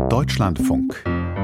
Deutschlandfunk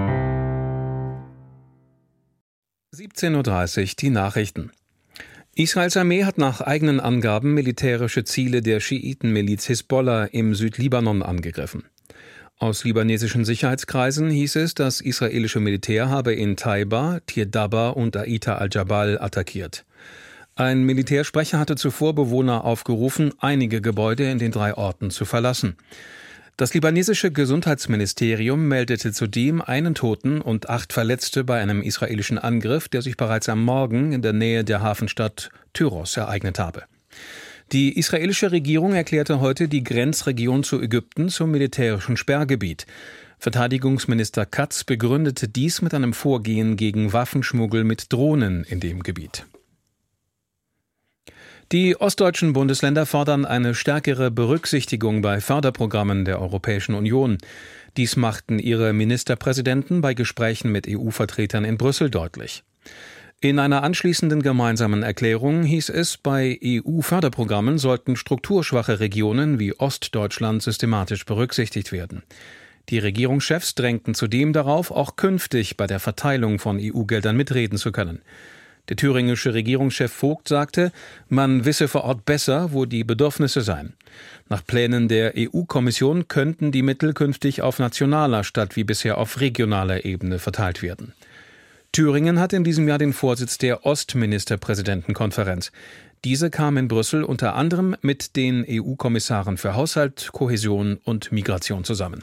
17:30 Uhr die Nachrichten. Israels Armee hat nach eigenen Angaben militärische Ziele der Schiitenmiliz Hisbollah im Südlibanon angegriffen. Aus libanesischen Sicherheitskreisen hieß es, das israelische Militär habe in Taiba, Tirdaba und Aita al-Jabal attackiert. Ein Militärsprecher hatte zuvor Bewohner aufgerufen, einige Gebäude in den 3 Orten zu verlassen. Das libanesische Gesundheitsministerium meldete zudem einen Toten und 8 Verletzte bei einem israelischen Angriff, der sich bereits am Morgen in der Nähe der Hafenstadt Tyros ereignet habe. Die israelische Regierung erklärte heute die Grenzregion zu Ägypten zum militärischen Sperrgebiet. Verteidigungsminister Katz begründete dies mit einem Vorgehen gegen Waffenschmuggel mit Drohnen in dem Gebiet. Die ostdeutschen Bundesländer fordern eine stärkere Berücksichtigung bei Förderprogrammen der Europäischen Union. Dies machten ihre Ministerpräsidenten bei Gesprächen mit EU-Vertretern in Brüssel deutlich. In einer anschließenden gemeinsamen Erklärung hieß es, bei EU-Förderprogrammen sollten strukturschwache Regionen wie Ostdeutschland systematisch berücksichtigt werden. Die Regierungschefs drängten zudem darauf, auch künftig bei der Verteilung von EU-Geldern mitreden zu können. Der thüringische Regierungschef Vogt sagte, man wisse vor Ort besser, wo die Bedürfnisse seien. Nach Plänen der EU-Kommission könnten die Mittel künftig auf nationaler statt wie bisher auf regionaler Ebene verteilt werden. Thüringen hat in diesem Jahr den Vorsitz der Ostministerpräsidentenkonferenz. Diese kam in Brüssel unter anderem mit den EU-Kommissaren für Haushalt, Kohäsion und Migration zusammen.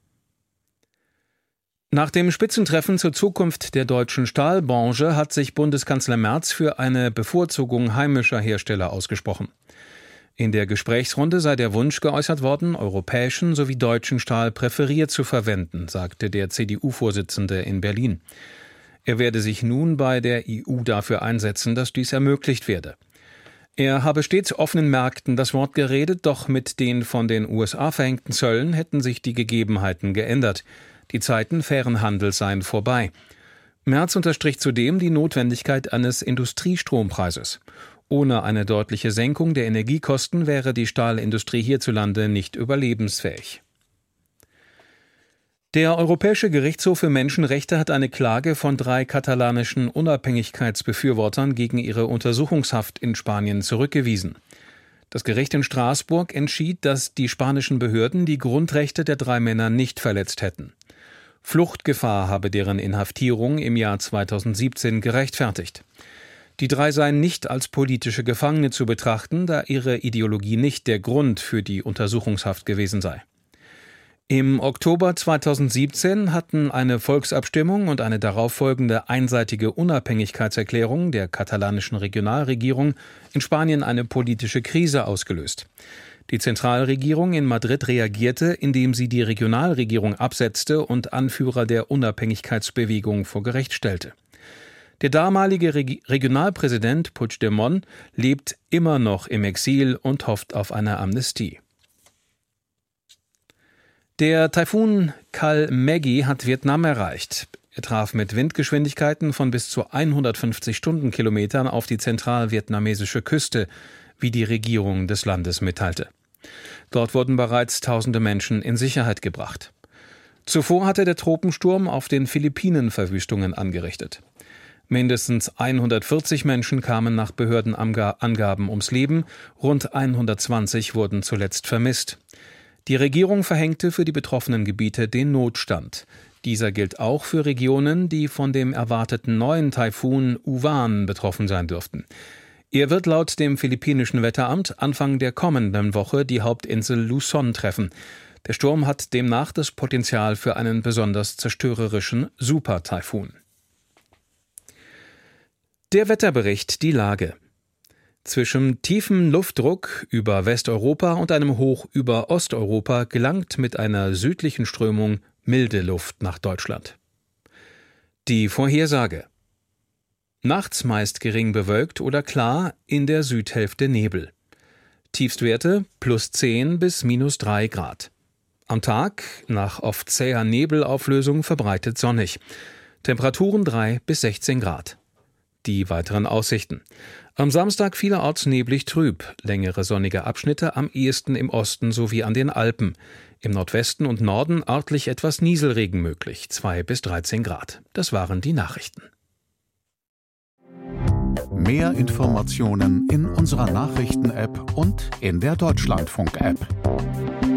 Nach dem Spitzentreffen zur Zukunft der deutschen Stahlbranche hat sich Bundeskanzler Merz für eine Bevorzugung heimischer Hersteller ausgesprochen. In der Gesprächsrunde sei der Wunsch geäußert worden, europäischen sowie deutschen Stahl präferiert zu verwenden, sagte der CDU-Vorsitzende in Berlin. Er werde sich nun bei der EU dafür einsetzen, dass dies ermöglicht werde. Er habe stets offenen Märkten das Wort geredet, doch mit den von den USA verhängten Zöllen hätten sich die Gegebenheiten geändert. Die Zeiten fairen Handels seien vorbei. Merz unterstrich zudem die Notwendigkeit eines Industriestrompreises. Ohne eine deutliche Senkung der Energiekosten wäre die Stahlindustrie hierzulande nicht überlebensfähig. Der Europäische Gerichtshof für Menschenrechte hat eine Klage von 3 katalanischen Unabhängigkeitsbefürwortern gegen ihre Untersuchungshaft in Spanien zurückgewiesen. Das Gericht in Straßburg entschied, dass die spanischen Behörden die Grundrechte der 3 Männer nicht verletzt hätten. Fluchtgefahr habe deren Inhaftierung im Jahr 2017 gerechtfertigt. Die 3 seien nicht als politische Gefangene zu betrachten, da ihre Ideologie nicht der Grund für die Untersuchungshaft gewesen sei. Im Oktober 2017 hatten eine Volksabstimmung und eine darauffolgende einseitige Unabhängigkeitserklärung der katalanischen Regionalregierung in Spanien eine politische Krise ausgelöst. Die Zentralregierung in Madrid reagierte, indem sie die Regionalregierung absetzte und Anführer der Unabhängigkeitsbewegung vor Gericht stellte. Der damalige Regionalpräsident Puigdemont lebt immer noch im Exil und hofft auf eine Amnestie. Der Taifun Kal-Maggie hat Vietnam erreicht. Er traf mit Windgeschwindigkeiten von bis zu 150 Stundenkilometern auf die zentralvietnamesische Küste, wie die Regierung des Landes mitteilte. Dort wurden bereits tausende Menschen in Sicherheit gebracht. Zuvor hatte der Tropensturm auf den Philippinen Verwüstungen angerichtet. Mindestens 140 Menschen kamen nach Behördenangaben ums Leben, rund 120 wurden zuletzt vermisst. Die Regierung verhängte für die betroffenen Gebiete den Notstand. Dieser gilt auch für Regionen, die von dem erwarteten neuen Taifun Uwan betroffen sein dürften. Er wird laut dem philippinischen Wetteramt Anfang der kommenden Woche die Hauptinsel Luzon treffen. Der Sturm hat demnach das Potenzial für einen besonders zerstörerischen Super-Taifun. Der Wetterbericht, die Lage. Zwischen tiefem Luftdruck über Westeuropa und einem Hoch über Osteuropa gelangt mit einer südlichen Strömung milde Luft nach Deutschland. Die Vorhersage. Nachts meist gering bewölkt oder klar, in der Südhälfte Nebel. Tiefstwerte +10 bis -3 Grad. Am Tag, nach oft zäher Nebelauflösung, verbreitet sonnig. Temperaturen 3 bis 16 Grad. Die weiteren Aussichten. Am Samstag vielerorts neblig trüb, längere sonnige Abschnitte am ehesten im Osten sowie an den Alpen. Im Nordwesten und Norden örtlich etwas Nieselregen möglich, 2 bis 13 Grad. Das waren die Nachrichten. Mehr Informationen in unserer Nachrichten-App und in der Deutschlandfunk-App.